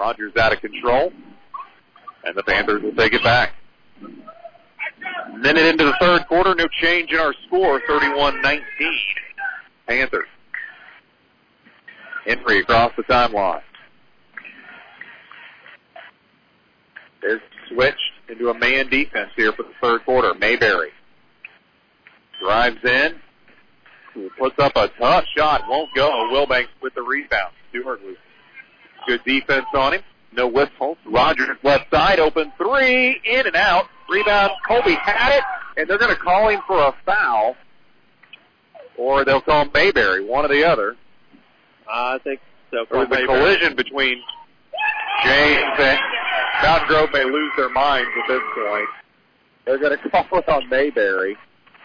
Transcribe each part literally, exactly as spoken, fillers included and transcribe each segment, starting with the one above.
Rogers out of control, and the Panthers will take it back. Minute into the third quarter, no change in our score, thirty-one nineteen. Panthers. Entry across the timeline. Is switched into a man defense here for the third quarter. Mayberry drives in, puts up a tough shot, won't go. Wilbanks with the rebound. Stewart with good defense on him. No whistles. Rogers left side, open three, in and out. Rebound, Colby had it, and they're going to call him for a foul, or they'll call Mayberry, one or the other. Uh, I think they'll call There was a collision between James and Mountain Grove may lose their minds at this point. They're going to call it on Mayberry.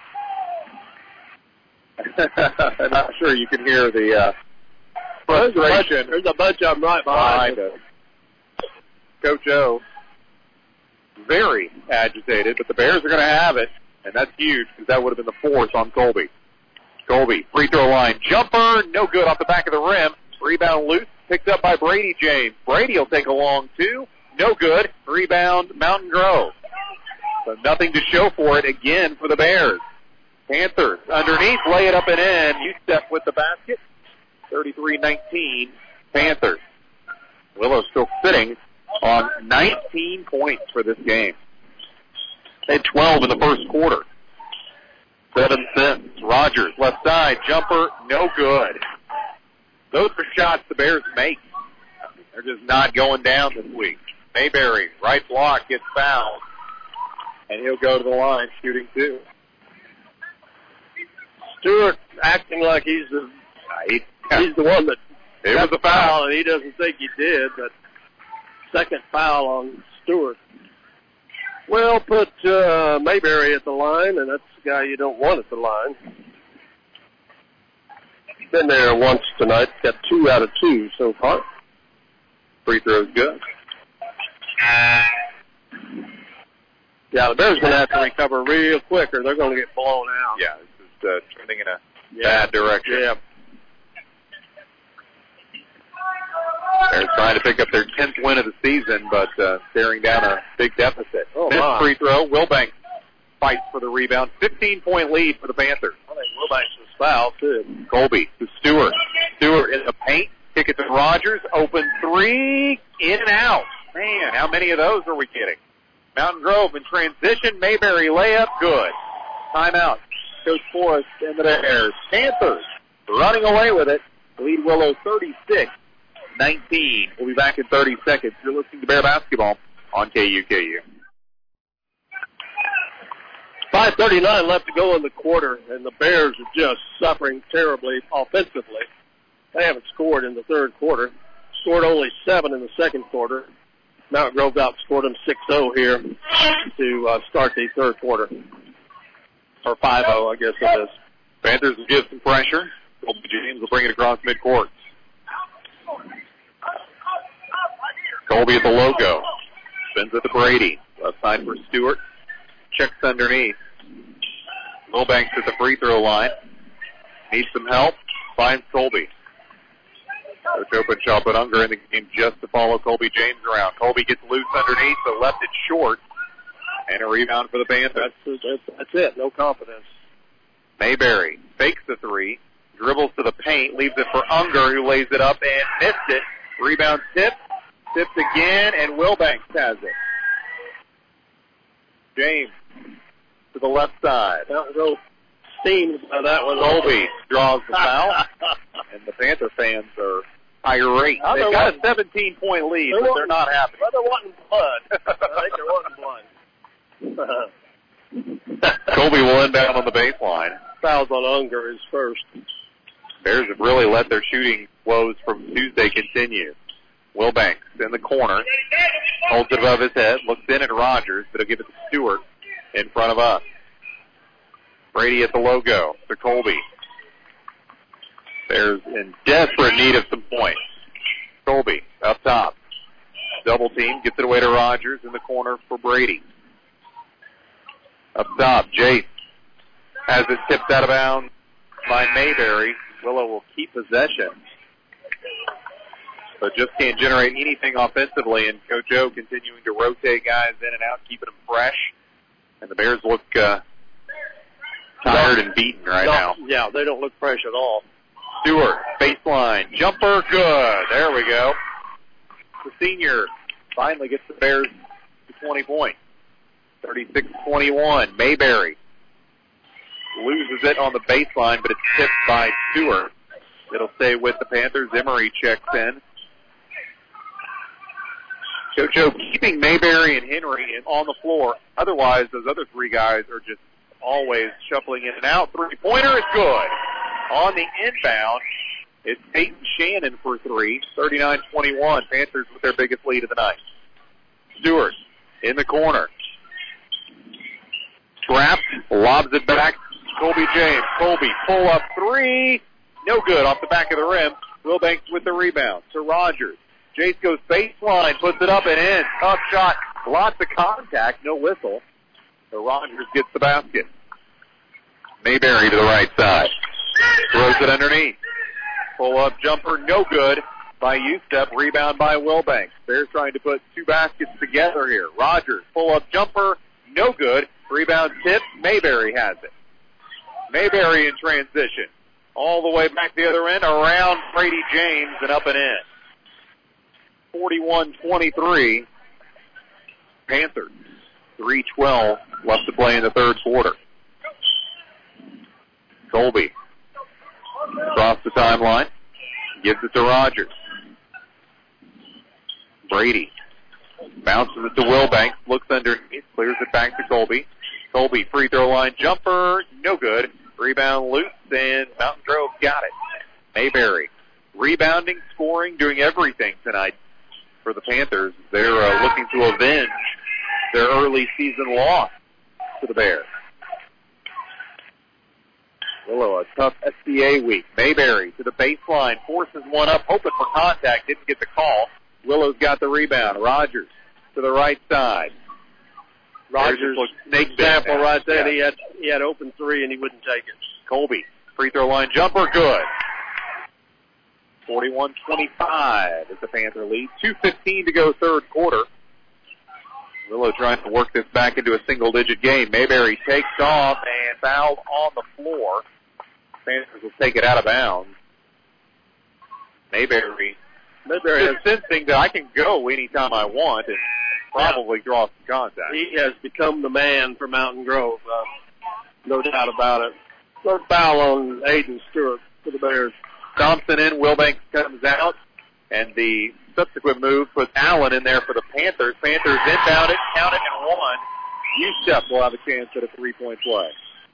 I'm not sure you can hear the uh, frustration. There's a bunch of them right behind, behind us. Coach O, very agitated, but the Bears are going to have it, and that's huge because that would have been the fourth on Colby. Colby, free throw line, jumper, no good off the back of the rim. Rebound loose, picked up by Brady James. Brady will take a long two, no good. Rebound, Mountain Grove. So nothing to show for it again for the Bears. Panthers underneath, lay it up and in. Youssef with the basket. thirty-three nineteen, Panthers. Willow still sitting on nineteen points for this game. They had twelve in the first quarter. Seven cents. Rogers, left side, jumper, no good. Those are shots the Bears make. They're just not going down this week. Mayberry, right block, gets fouled. And he'll go to the line shooting two. Stewart acting like he's the, he, he's the one that it got was the a foul. foul, and he doesn't think he did, but second foul on Stewart. Well, put uh, Mayberry at the line, and that's the guy you don't want at the line. He's been there once tonight. Got two out of two so far. Free throw's good. Yeah, the Bears going to have to recover real quick, or they're going to get blown out. Yeah, this is uh, trending in a yeah. bad direction. Yeah. They're trying to pick up their tenth win of the season, but uh, staring down a big deficit. Oh, Fifth my. free throw. Wilbanks fights for the rebound. fifteen-point lead for the Panthers. I think Wilbanks was fouled, too. Colby to Stewart. Stewart in the paint. Kick it to Rogers. Open three. In and out. Man, how many of those are we getting? Mountain Grove in transition. Mayberry layup. Good. Timeout. Coach Forrest and the Bears. Panthers running away with it. Lead Willow thirty-six nineteen. We'll be back in thirty seconds. You're listening to Bear Basketball on K U K U. five thirty-nine left to go in the quarter, and the Bears are just suffering terribly offensively. They haven't scored in the third quarter. Scored only seven in the second quarter. Mountain Grove outscored them six oh here to uh, start the third quarter. Or five oh, I guess it is. Panthers will give some pressure. Colby James will bring it across midcourt. Colby at the logo. Spins it to Brady. Left side for Stewart. Checks underneath. Wilbanks at the free throw line. Needs some help. Finds Colby. Coach Openshaw put Unger in the game just to follow Colby James around. Colby gets loose underneath, but left it short. And a rebound for the Panthers. That's, that's, that's it. No confidence. Mayberry fakes the three. Dribbles to the paint. Leaves it for Unger, who lays it up and missed it. Rebound tip. Tipped again, and Wilbanks has it. James to the left side. Mountain Grove steams by that one. Colby draws the foul, and the Panther fans are irate. Oh, They've got wanting, a seventeen-point lead, they're but wanting, they're not happy. Well, they're wanting blood. I think they're wanting blood. Colby will inbound on the baseline. Fouls on Unger is first. Bears have really let their shooting woes from Tuesday continue. Wilbanks in the corner, holds it above his head, looks in at Rogers, but he'll give it to Stewart in front of us. Brady at the logo to Colby. Bears in desperate need of some points. Colby up top. Double team, gets it away to Rogers in the corner for Brady. Up top, Jace has it tipped out of bounds by Mayberry. Willow will keep possession. but just can't generate anything offensively. And Coach O continuing to rotate guys in and out, keeping them fresh. And the Bears look uh, tired and beaten right no, now. Yeah, they don't look fresh at all. Stewart, baseline, jumper, good. There we go. The senior finally gets the Bears to twenty points. thirty-six twenty-one. Mayberry loses it on the baseline, but it's tipped by Stewart. It'll stay with the Panthers. Emery checks in. Coach O keeping Mayberry and Henry on the floor. Otherwise, those other three guys are just always shuffling in and out. Three-pointer is good. On the inbound, it's Peyton Shannon for three. thirty-nine twenty-one. Panthers with their biggest lead of the night. Stewart in the corner. Trapped, lobs it back. Colby James. Colby, pull up three. No good off the back of the rim. Wilbanks with the rebound to Rogers. Jace goes baseline, puts it up and in. Tough shot. Lots of contact, no whistle. So Rogers gets the basket. Mayberry to the right side. Throws it underneath. Pull up jumper, no good by Ustep. Rebound by Wilbanks. Bears trying to put two baskets together here. Rogers, pull up jumper, no good. Rebound tip, Mayberry has it. Mayberry in transition. All the way back the other end, around Brady James and up and in. forty-one twenty-three. Panthers. three twelve left to play in the third quarter. Colby across the timeline. Gives it to Rogers. Brady bounces it to Wilbanks. Looks underneath. Clears it back to Colby. Colby, free throw line jumper. No good. Rebound loose, and Mountain Grove got it. Mayberry rebounding, scoring, doing everything tonight for the Panthers. They're uh, looking to avenge their early season loss to the Bears. Willow, a tough S B A week. Mayberry to the baseline, forces one up, hoping for contact, didn't get the call. Willow's got the rebound. Rogers to the right side. Rogers, snake sample right there. Yeah. He had he had open three and he wouldn't take it. Colby, free throw line jumper, good. forty-one twenty-five is the Panther lead. two fifteen to go third quarter. Willow trying to work this back into a single-digit game. Mayberry takes off and fouled on the floor. Panthers will take it out of bounds. Mayberry, Mayberry is sensing that I can go anytime I want and probably draw some contact. He has become the man for Mountain Grove, uh, no doubt about it. Third foul on Aiden Stewart for the Bears. Thompson in, Wilbanks comes out, and the subsequent move puts Allen in there for the Panthers. Panthers inbound it, count it, and one. Ustep will have a chance at a three-point play.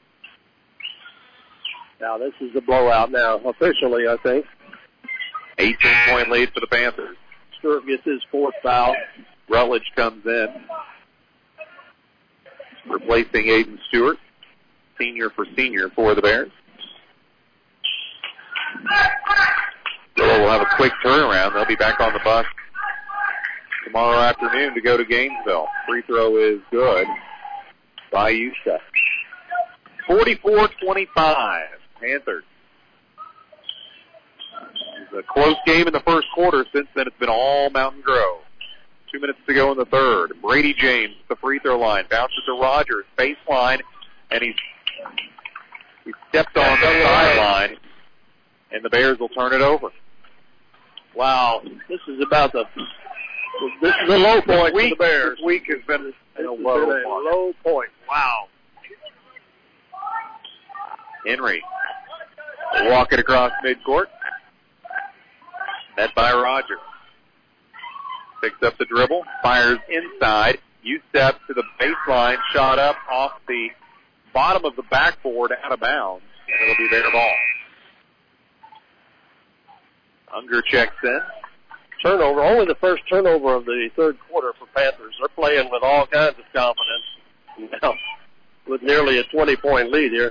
Now this is a blowout now, officially, I think. eighteen-point lead for the Panthers. Stewart gets his fourth foul. Rutledge comes in, replacing Aiden Stewart, senior for senior for the Bears. Willow will have a quick turnaround. They'll be back on the bus tomorrow afternoon to go to Gainesville. Free throw is good by Ustep. forty-four twenty-five, Panthers. It was a close game in the first quarter. Since then, it's been all Mountain Grove. Two minutes to go in the third. Brady James, the free throw line, bounces to Rogers, baseline, and he's he stepped on the sideline, and the Bears will turn it over. Wow, this is about the this is the low point week, for the Bears. This week has been a low, been a low point. Wow. Henry walking across midcourt. Met by Rogers. Picks up the dribble, fires inside. Ustep to the baseline, shot up off the bottom of the backboard out of bounds, and it'll be their ball. Unger checks in. Turnover, only the first turnover of the third quarter for Panthers. They're playing with all kinds of confidence now, with nearly a twenty-point lead here.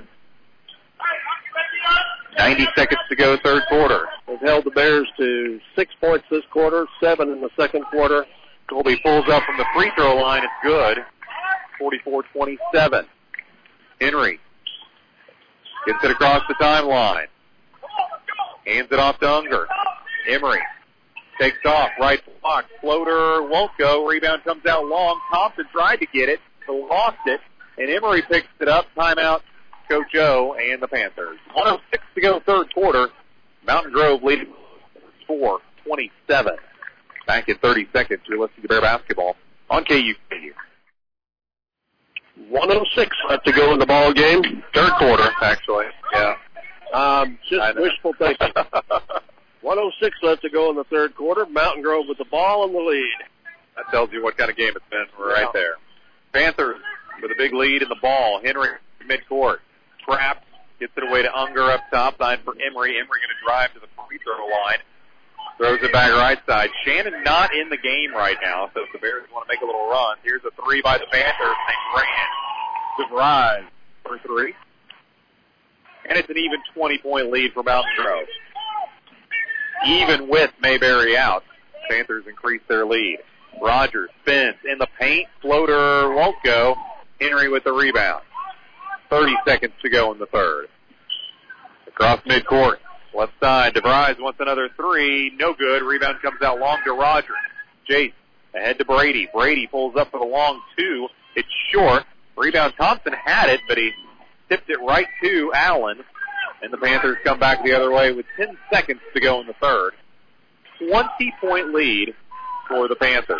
ninety seconds to go, third quarter. They've held the Bears to six points this quarter, seven in the second quarter. Colby pulls up from the free throw line. It's good. forty-four twenty-seven. Henry gets it across the timeline. Hands it off to Unger. Emery Takes off, right block, floater won't go, rebound comes out long. Thompson tried to get it, but lost it, and Emory picks it up. Timeout, Coach O and the Panthers. one oh six to go, third quarter. Mountain Grove leading four twenty-seven. Back in thirty seconds, you're listening to Bear Basketball on K U K U. one oh six left to go in the ball game. Third quarter, actually. Yeah. Um, just wishful thinking. one oh six left to go in the third quarter. Mountain Grove with the ball in the lead. That tells you what kind of game it's been right yeah. there. Panthers with a big lead in the ball. Henry midcourt. Traps. Gets it away to Unger up top. Side for Emory. Emory going to drive to the free throw line. Throws it back right side. Shannon not in the game right now, so if the Bears want to make a little run, here's a three by the Panthers. They ran to rise for three. And it's an even twenty-point lead for Mountain Grove. Even with Mayberry out, Panthers increase their lead. Rogers spins in the paint. Floater won't go. Henry with the rebound. thirty seconds to go in the third. Across midcourt. Left side, DeVries wants another three. No good. Rebound comes out long to Rogers. Jace ahead to Brady. Brady pulls up for the long two. It's short. Rebound, Thompson had it, but he tipped it right to Allen. And the Panthers come back the other way with ten seconds to go in the third. twenty-point lead for the Panthers.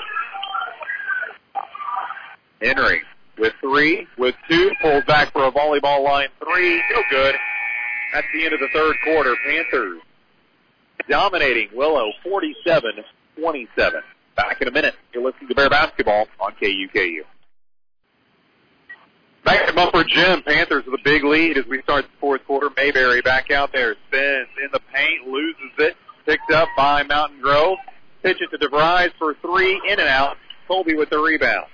Henry with three, with two, pulls back for a volleyball line three. No good. That's the end of the third quarter. Panthers dominating Willow forty-seven twenty-seven. Back in a minute. You're listening to Bear Basketball on K U K U. Back at Mumford Gym, Panthers with a big lead as we start the fourth quarter. Mayberry back out there, spins in the paint, loses it, picked up by Mountain Grove. Pitch it to DeVries for three, in and out. Colby with the rebound.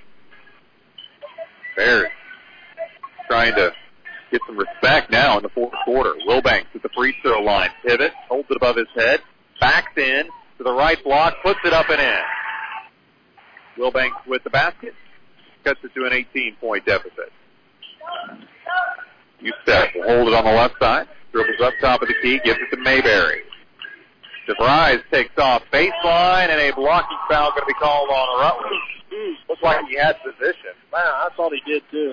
Bears trying to get some respect now in the fourth quarter. Wilbanks at the free throw line. Pivot, holds it above his head, backs in to the right block, puts it up and in. Wilbanks with the basket, cuts it to an eighteen-point deficit. Youssef will hold it on the left side, dribbles up top of the key, gives it to Mayberry. DeVries takes off baseline, and a blocking foul going to be called on Rutledge. Mm, looks like he had position. Wow, I thought he did too.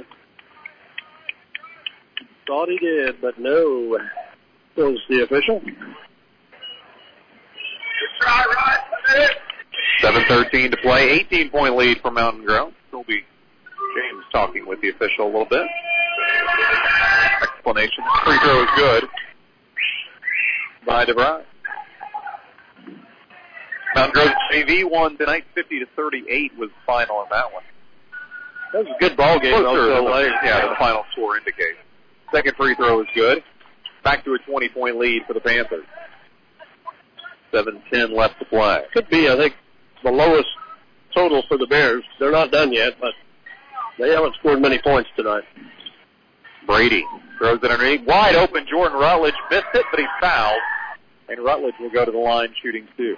Thought he did, but no. Was the official. seven thirteen to play, eighteen-point lead for Mountain Grove. It'll be James talking with the official a little bit. Explanation. Free throw is good by DeVries. Mountain Grove J V won tonight, fifty to thirty-eight was the final on that one. That was a good ball game. Closer than the, yeah, the final score indicates. Second free throw is good. Back to a twenty-point lead for the Panthers. seven ten left to play. Could be, I think, the lowest total for the Bears. They're not done yet, but they haven't scored many points tonight. Brady throws it underneath. Wide open, Jordan Rutledge missed it, but he fouled. And Rutledge will go to the line shooting two.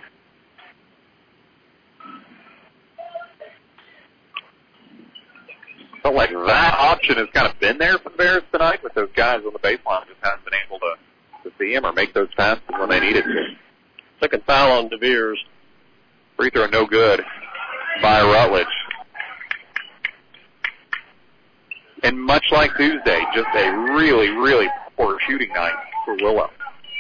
Felt like that option has kind of been there for the Bears tonight, but those guys on the baseline just haven't been able to, to see him or make those passes when they needed to. Second foul on DeVeers. Free throw no good by Rutledge. And much like Tuesday, just a really, really poor shooting night for Willow.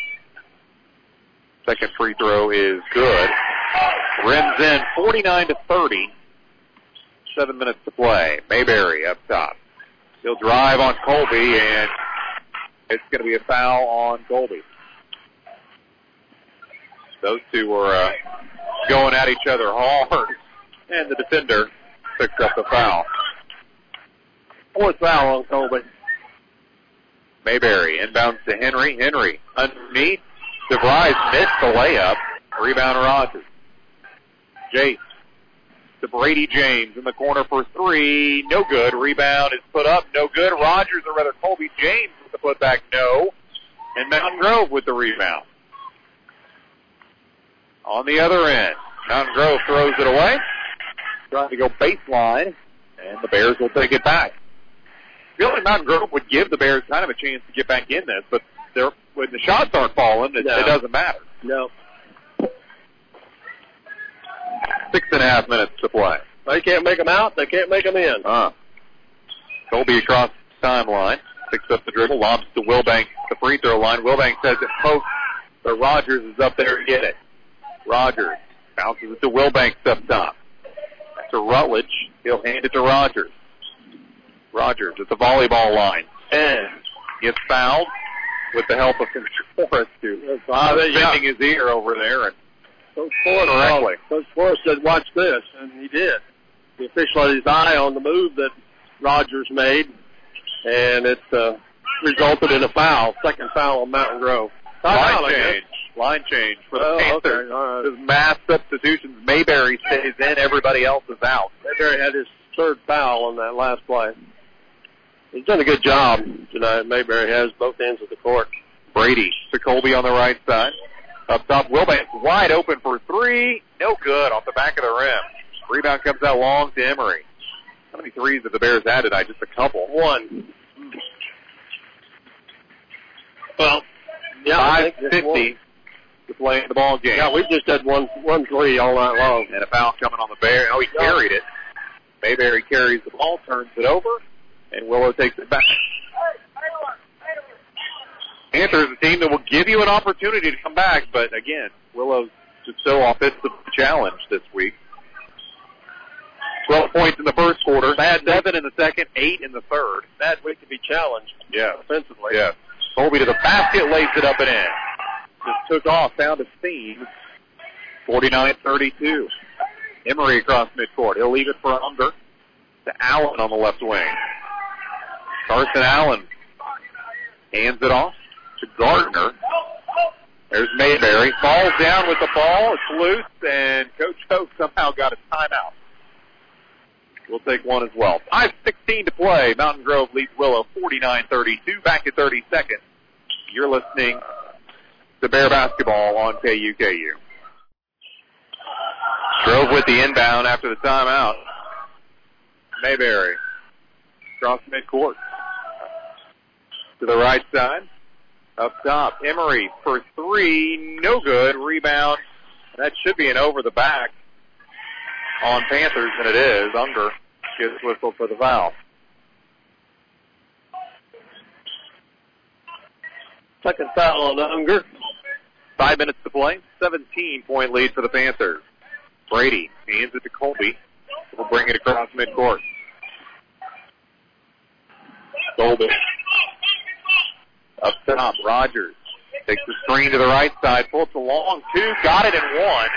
Second free throw is good. Rims in forty-nine to thirty. Seven minutes to play. Mayberry up top. He'll drive on Colby, and it's going to be a foul on Colby. Those two were uh, going at each other hard, and the defender picks up the foul. Fourth foul on Colby. Mayberry inbounds to Henry. Henry underneath. DeVries missed the layup. Rebound Rogers. Jace to Brady James in the corner for three. No good. Rebound is put up. No good. Rogers, or rather Colby James with the putback. No. And Mountain Grove with the rebound. On the other end, Mountain Grove throws it away. Trying to go baseline, and the Bears will take it back. I feel like Mountain Grove would give the Bears kind of a chance to get back in this, but they're, when the shots aren't falling, it, no. it doesn't matter. No. Six and a half minutes to play. They can't make them out. They can't make them in. Uh, Colby across the timeline. Picks up the dribble. Lobs to Wilbanks, the free throw line. Wilbanks says it pokes, but Rogers is up there to get it. Rogers bounces it to Wilbanks up top. To Rutledge. He'll hand it to Rogers. Rogers at the volleyball line. And gets fouled with the help of Coach Forrest, who uh, bending his ear over there. And Coach Forrest, correctly. Coach Forrest said, watch this, and he did. The official had his eye on the move that Rogers made, and it uh, resulted in a foul, second foul on Mountain Grove. Line change. Line change for the oh, Panthers. Okay. Right. There's mass substitutions. Mayberry stays in. Everybody else is out. Mayberry had his third foul on that last play. He's done a good job tonight. Mayberry has both ends of the court. Brady to Colby on the right side. Up top, Wilbanks wide open for three. No good off the back of the rim. Rebound comes out long to Emery. How many threes have the Bears had tonight? Just a couple. One. Well, yeah, five fifty to play in the ball game. Yeah, we just had one one three all night long. And a foul coming on the Bears. Oh, he yeah. carried it. Mayberry carries the ball, turns it over, and Willow takes it back. Panthers, a team that will give you an opportunity to come back, but again, Willow's just so offensively challenged this week. twelve points in the first quarter. Bad seven in the second, eight in the third. Bad week to be challenged. Yeah. Offensively. Yeah. Colby to the basket, lays it up and in. Just took off, found a seam. forty-nine thirty-two. Emery across midcourt. He'll leave it for Unger to Allen on the left wing. Carson Allen hands it off to Gardner. There's Mayberry. Falls down with the ball. It's loose, and Coach Hope somehow got a timeout. We'll take one as well. five sixteen to play. Mountain Grove leads Willow forty-nine thirty-two. Back at thirty seconds. You're listening to Bear Basketball on K U K U. Grove with the inbound after the timeout. Mayberry across midcourt to the right side. Up top, Emery for three. No good. Rebound. That should be an over the back on Panthers, and it is. Unger gets whistled for the foul. Second foul on Unger. Five minutes to play. seventeen-point lead for the Panthers. Brady hands it to Colby. We'll bring it across midcourt. Colby. Up top, Rogers takes the screen to the right side, pulls a long two, got it and one.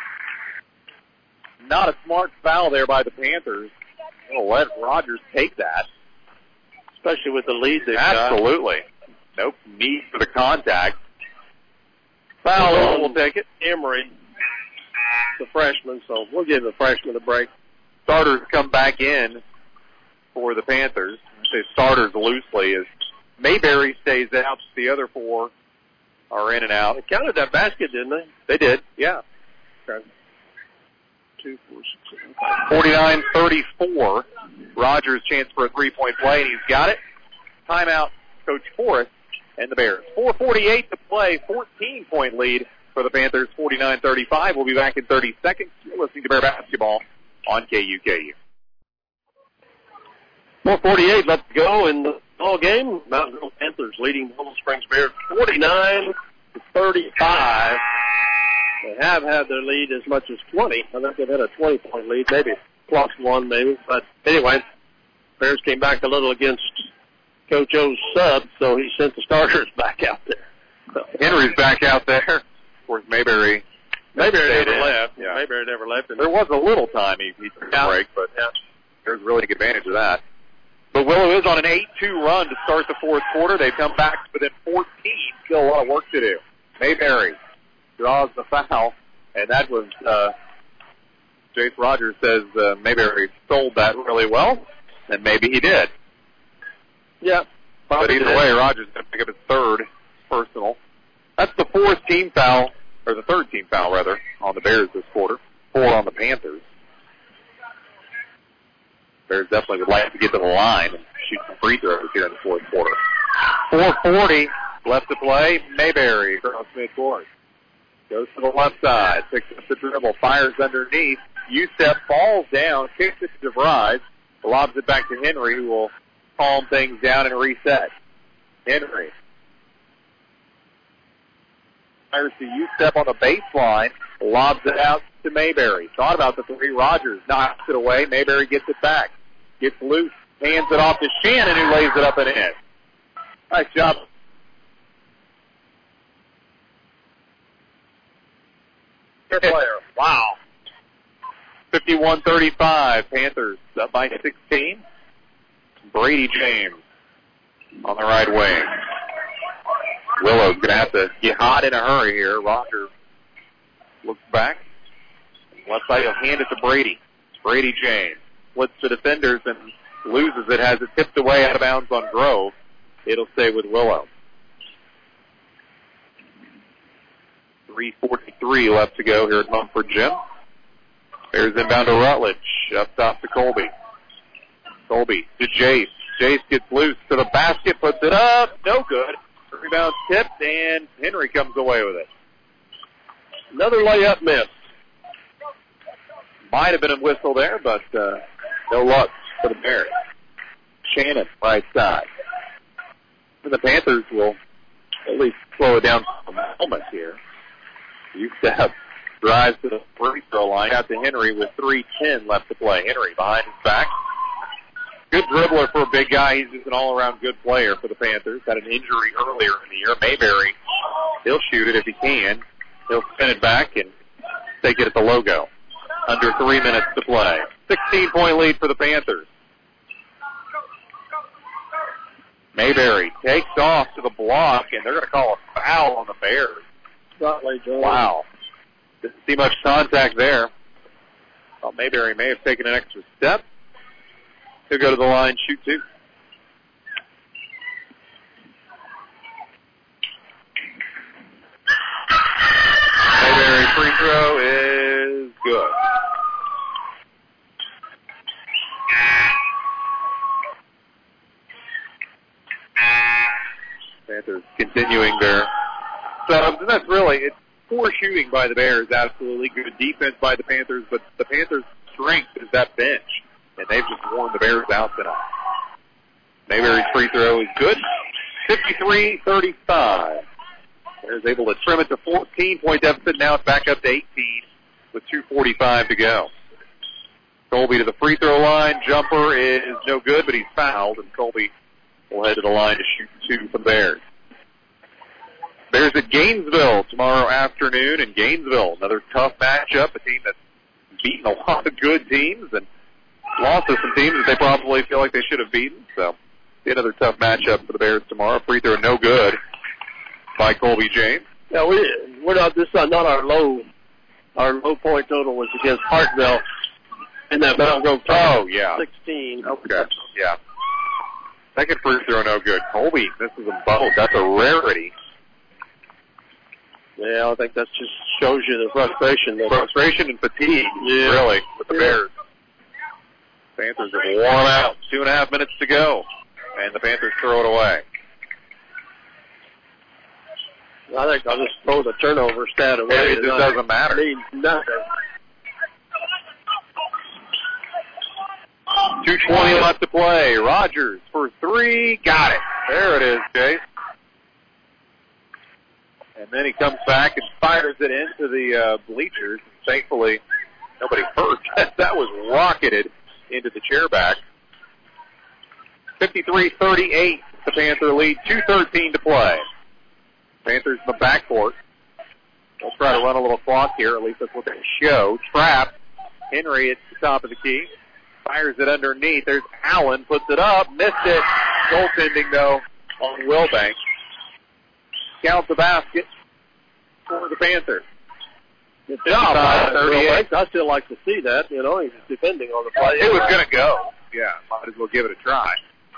Not a smart foul there by the Panthers. They'll let Rogers take that. Especially with the lead they've got. Absolutely. No need for the contact. Foul on, we'll take it. Emery, the freshman, so we'll give the freshman a break. Starters come back in for the Panthers. I say starters loosely as Mayberry stays out. The other four are in and out. They counted that basket, didn't they? They did, yeah. Okay. Two, four, six, seven, forty-nine thirty-four. Rogers chance for a three-point play, and he's got it. Timeout, Coach Forrest and the Bears. four forty-eight to play, fourteen-point lead for the Panthers, forty-nine thirty-five. We'll be back in thirty seconds. You're listening to Bear Basketball on K U K U. four forty-eight left to go in the ball game. Mountain Grove Panthers leading Willow Springs Bears forty-nine to thirty-five. They have had their lead as much as twenty. I think they've had a twenty-point lead, maybe plus one, maybe. But anyway, Bears came back a little against Coach O's sub, so he sent the starters back out there. So, Henry's back out there. Of course, Mayberry. Mayberry never in. left. Yeah. Mayberry never left. There was a little time he, he took yeah. a break, but yeah. Bears really took advantage of that. But Willow is on an eight two run to start the fourth quarter. They've come back within fourteen. Still a lot of work to do. Mayberry draws the foul, and that was, uh, Jace Rogers says uh, Mayberry sold that really well, and maybe he did. Yeah. But either did. way, Rogers is going to pick up his third personal. That's the fourth team foul, or the third team foul, rather, on the Bears this quarter. Four on the Panthers. Bears definitely would like to get to the line and shoot some free throws here in the fourth quarter. four forty left to play. Mayberry across midcourt. Goes to the left side, picks up the dribble, fires underneath, Youssef falls down, kicks it to DeVries, lobs it back to Henry, who will calm things down and reset. Henry fires to Youssef on the baseline, lobs it out to Mayberry. Thought about the three. Rogers knocks it away. Mayberry gets it back. Gets loose. Hands it off to Shannon, who lays it up and in. Nice job. Player. Wow. fifty-one thirty-five. Panthers up by sixteen. Brady James on the right wing. Willow's going to have to get hot in a hurry here. Rogers looks back. Left side, he'll hand it to Brady. Brady James splits the defenders and loses it. Has it tipped away out of bounds on Grove. It'll stay with Willow. three forty-three left to go here at Mumford Gym. Bears inbound to Rutledge. Up top to Colby. Colby to Jace. Jace gets loose to the basket, puts it up. No good. Rebound tipped, and Henry comes away with it. Another layup miss. Might have been a whistle there, but uh, no luck for the Bears. Shannon, right side. And the Panthers will at least slow it down for a moment here. Youssef drives to the free throw line out to Henry with three ten left to play. Henry behind his back. Good dribbler for a big guy. He's just an all-around good player for the Panthers. Had an injury earlier in the year. Mayberry, he'll shoot it if he can. He'll spin it back and take it at the logo. Under three minutes to play. sixteen-point lead for the Panthers. Mayberry takes off to the block, and they're going to call a foul on the Bears. Wow. Didn't see much contact there. Well, Mayberry may have taken an extra step. He'll go to the line, shoot two. Mayberry free throw is good. Panthers continuing their subs, and that's really, it's poor shooting by the Bears, absolutely good defense by the Panthers, but the Panthers' strength is that bench, and they've just worn the Bears out tonight. Mayberry's free throw is good, fifty-three thirty-five. Bears able to trim it to fourteen-point deficit, now it's back up to eighteen with two forty-five to go. Colby to the free throw line, jumper is no good, but he's fouled, and Colby will head to the line to shoot two for the Bears. Bears at Gainesville tomorrow afternoon in Gainesville. Another tough matchup, a team that's beaten a lot of good teams and lost to some teams that they probably feel like they should have beaten. So, be another tough matchup for the Bears tomorrow. Free throw no good by Colby James. Yeah, we, we're not, this is not our low, our low point total was against Hartville in that Battle Grove Oh, yeah. sixteen. Okay, yeah. Second free throw no good. Colby misses them both. That's a rarity. Yeah, I think that just shows you the frustration. That frustration and fatigue, yeah. really, with the yeah. Bears. Panthers have worn out. Two and a half minutes to go, and the Panthers throw it away. I think I'll just throw the turnover stat away. Yeah, it just doesn't matter. Means nothing. two twenty left to play. Rogers for three. Got it. There it is, Chase. And then he comes back and fires it into the uh, bleachers. Thankfully, nobody hurt. That was rocketed into the chairback. fifty-three thirty-eight, the Panther lead. two thirteen to play. Panthers in the backcourt. They'll try to run a little clock here. At least that's what they show. Trap. Henry at the top of the key. Fires it underneath. There's Allen. Puts it up. Missed it. Goaltending, though, on Wilbank. Count the basket for the Panthers. Good job, Wilbank. I still like to see that. You know, he's defending on the play. It was going to go. Yeah, might as well give it a try.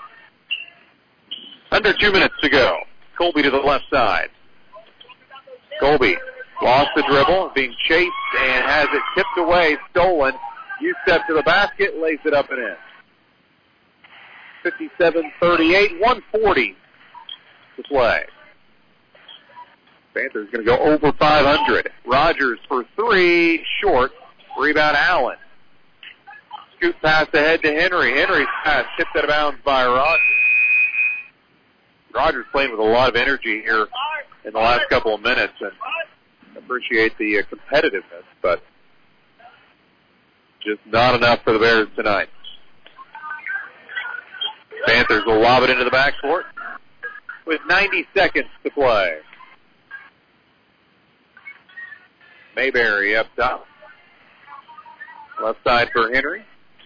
Under two minutes to go. Colby to the left side. Colby lost the dribble, being chased, and has it tipped away, stolen. Youssef to the basket, lays it up and in. fifty-seven thirty-eight, one forty to play. Panthers going to go over five hundred. Rogers for three, short. Rebound Allen. Scoop pass ahead to Henry. Henry's pass tipped out of bounds by Rogers. Rogers playing with a lot of energy here in the last couple of minutes, and appreciate the uh, competitiveness, but just not enough for the Bears tonight. Panthers will lob it into the backcourt with ninety seconds to play. Mayberry up top. Left side for Henry.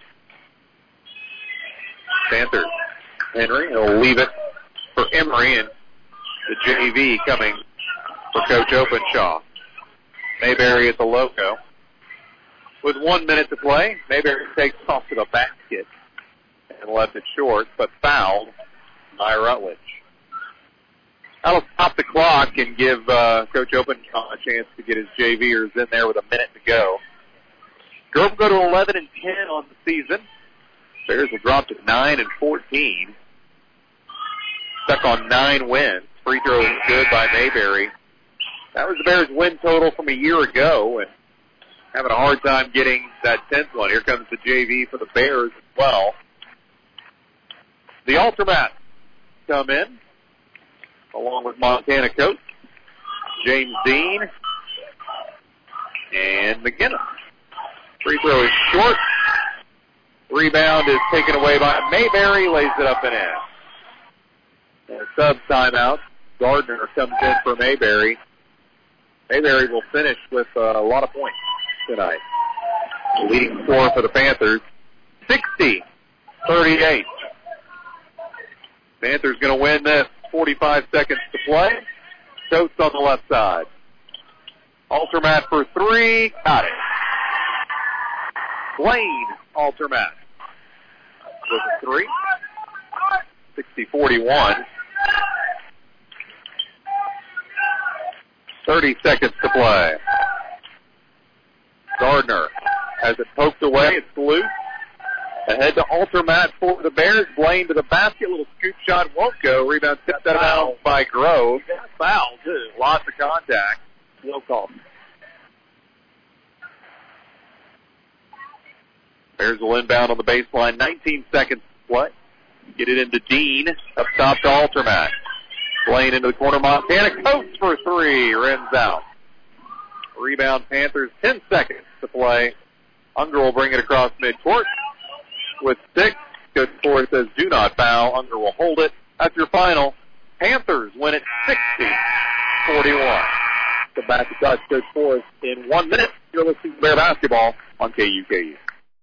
Panthers. Henry, he'll leave it for Emery, and the J V coming for Coach Openshaw. Mayberry at the loco. With one minute to play, Mayberry takes off to the basket and left it short, but fouled by Rutledge. That'll stop the clock and give uh, Coach Openshaw a chance to get his JVers in there with a minute to go. Girls go to eleven and ten on the season. Bears will drop to nine and fourteen. Stuck on nine wins. Free throw is good by Mayberry. That was the Bears' win total from a year ago, and having a hard time getting that tenth one. Here comes the J V for the Bears as well. The Ultramats come in, along with Montana coach James Dean and McGinnis. Free throw is short. Rebound is taken away by Mayberry, lays it up and in. And a sub timeout. Gardner comes in for Mayberry. Mayberry will finish with uh, a lot of points tonight. The leading scorer for the Panthers, sixty thirty-eight. Panthers going to win this. forty-five seconds to play. Coates on the left side. Ultramat for three. Got it. Blaine Ultramat with a three. sixty forty-one. thirty seconds to play. Gardner has it poked away. It's loose. Ahead to Ultramat for the Bears. Blaine to the basket. Little scoop shot won't go. Rebound tipped out of bounds by Grove. Foul, too. Lots of contact. No call. Bears will inbound on the baseline. nineteen seconds to play. Get it into Dean. Up top to Ultramat. Blaine into the corner. Montana Coates for three. Rims out. Rebound Panthers. ten seconds to play. Unger will bring it across midcourt. With six. Coach Forrest says do not foul. Unger will hold it. That's your final. Panthers win it sixty forty-one. The back to touch Coach Forrest in one minute. You're listening to Bear Basketball on K U K U.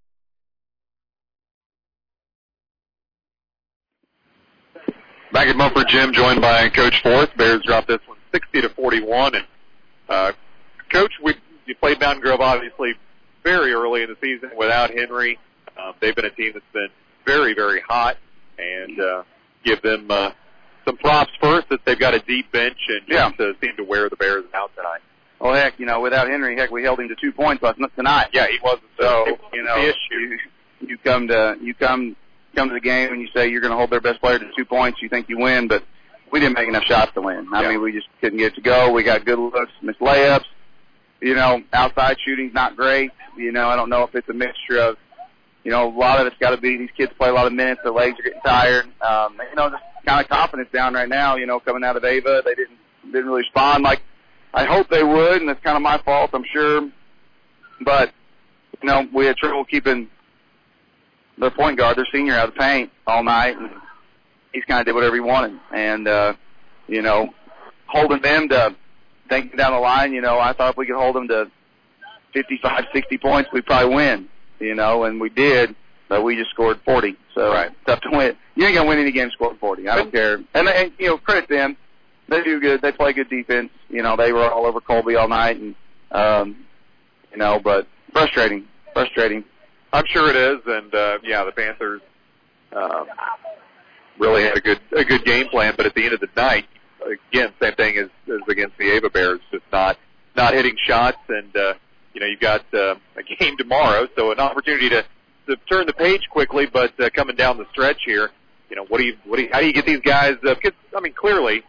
Back at Mumford Gym, joined by Coach Forrest. Bears dropped this one sixty to forty-one. And uh, Coach, we you played Mountain Grove obviously very early in the season without Henry. Uh, they've been a team that's been very, very hot, and uh, give them uh, some props first that they've got a deep bench and just yeah. uh, seem to wear the Bears out tonight. Well, heck, you know, without Henry, heck, we held him to two points last tonight. Yeah, he wasn't. So, so you know, the issue. You, you come to you come come to the game and you say you're going to hold their best player to two points. You think you win, but we didn't make enough shots to win. I yeah. mean, we just couldn't get it to go. We got good looks, missed layups. You know, outside shooting's not great. You know, I don't know if it's a mixture of, you know, a lot of it's got to be these kids play a lot of minutes. Their legs are getting tired. Um, you know, just kind of confidence down right now. You know, coming out of Ava, they didn't didn't really respond like I hoped they would, and that's kind of my fault, I'm sure. But you know, we had trouble keeping their point guard, their senior, out of the paint all night, and he's kind of did whatever he wanted. And uh, you know, holding them to thinking down the line, you know, I thought if we could hold them to fifty-five, sixty points, we'd probably win. You know, and we did, but we just scored forty. So right. tough to win. You ain't gonna win any game scoring forty. I don't care. And, and you know, credit them. They do good. They play good defense. You know, they were all over Colby all night, and um, you know, but frustrating, frustrating. I'm sure it is, and uh, yeah, the Panthers um, really had a good a good game plan. But at the end of the night, again, same thing as, as against the Ava Bears, just not not hitting shots and. Uh, You know, you've got uh, a game tomorrow, so an opportunity to, to turn the page quickly. But uh, coming down the stretch here, you know, what do you, what do you, how do you get these guys? Uh, because I mean, clearly, you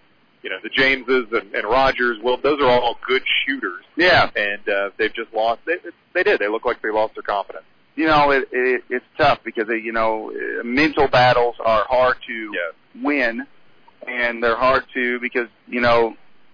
you know, the Jameses and, and Rogers, well, those are all good shooters. Yeah. And uh, they've just lost. They, they did. They look like they lost their confidence. You know, it, it, it's tough because, you know, mental battles are hard to yes. win, and they're hard to because, you know,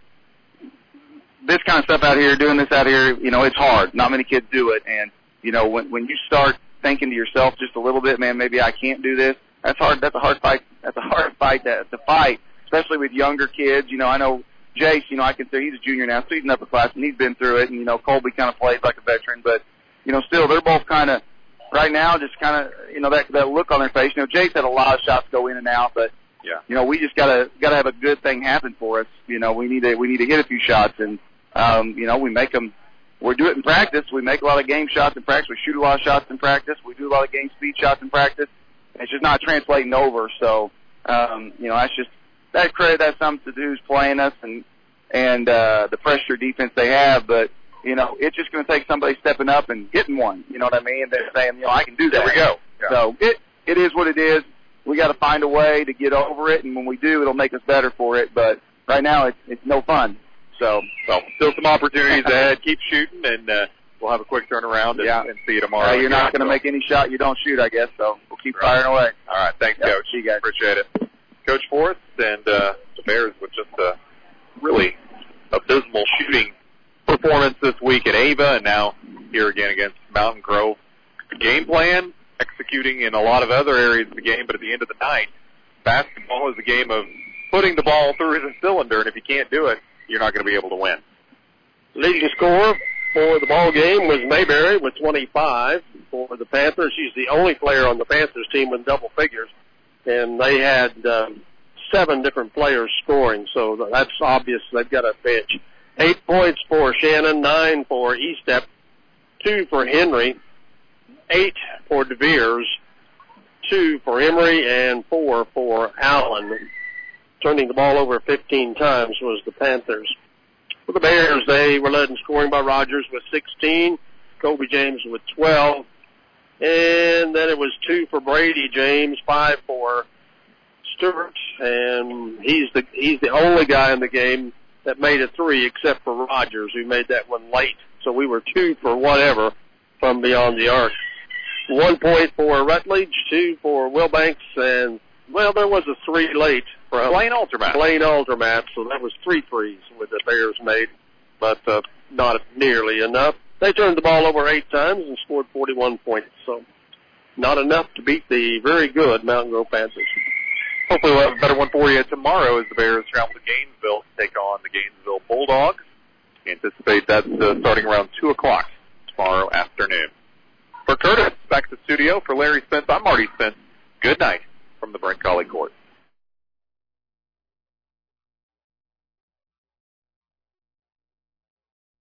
this kind of stuff out here, doing this out here, you know, it's hard. Not many kids do it. And, you know, when, when you start thinking to yourself just a little bit, man, maybe I can't do this, that's hard. That's a hard fight. That's a hard fight to, to fight, especially with younger kids. You know, I know Jace, you know, I consider he's a junior now, so he's an upperclassman. He's been through it. And, you know, Colby kind of plays like a veteran. But, you know, still, they're both kind of, right now, just kind of, you know, that, that look on their face. You know, Jace had a lot of shots go in and out, but, yeah. you know, we just gotta, gotta have a good thing happen for us. You know, we need to, we need to hit a few shots and, Um, you know, we make them, we do it in practice. We make a lot of game shots in practice. We shoot a lot of shots in practice. We do a lot of game speed shots in practice. It's just not translating over. So, um, you know, that's just, that credit, that's something to do is playing us and, and, uh, the pressure defense they have. But, you know, it's just going to take somebody stepping up and getting one. You know what I mean? They're saying, you know, I can do that. There we go. Yeah. So it, it is what it is. We got to find a way to get over it. And when we do, it'll make us better for it. But right now it's, it's no fun. So, so still some opportunities ahead. Keep shooting, and uh, we'll have a quick turnaround and, yeah. and see you tomorrow. Uh, you're not going to make any shot you don't shoot, I guess. So we'll keep right. firing away. All right, thanks, yep. Coach. See you guys. Appreciate it, Coach Forrest, and uh, the Bears with just a really abysmal shooting performance this week at Ava, and now here again against Mountain Grove. Game plan executing in a lot of other areas of the game, but at the end of the night, basketball is a game of putting the ball through the cylinder, and if you can't do it, you're not going to be able to win. Leading scorer for the ball game was Mayberry with twenty-five. For the Panthers, she's the only player on the Panthers team with double figures, and they had um, seven different players scoring, so that's obvious. They've got a bench. Eight points for Shannon, nine for Estep, two for Henry, eight for De Beers, two for Emory, and four for Allen. Turning the ball over fifteen times was the Panthers. For the Bears, they were led in scoring by Rogers with sixteen, Kobe James with twelve, and then it was two for Brady James, five for Stewart, and he's the he's the only guy in the game that made a three except for Rogers, who made that one late. So we were two for whatever from beyond the arc. One point for Rutledge, two for Wilbanks, and, well, there was a three late. Blaine Altermat. Blaine Altermat, so that was three threes with the Bears made, but uh, not nearly enough. They turned the ball over eight times and scored forty-one points, so not enough to beat the very good Mountain Grove Panthers. Hopefully we'll have a better one for you tomorrow as the Bears travel to Gainesville to take on the Gainesville Bulldogs. We anticipate that's uh, starting around two o'clock tomorrow afternoon. For Curtis, back to the studio. For Larry Spence, I'm Marty Spence. Good night from the Brent Colley Court.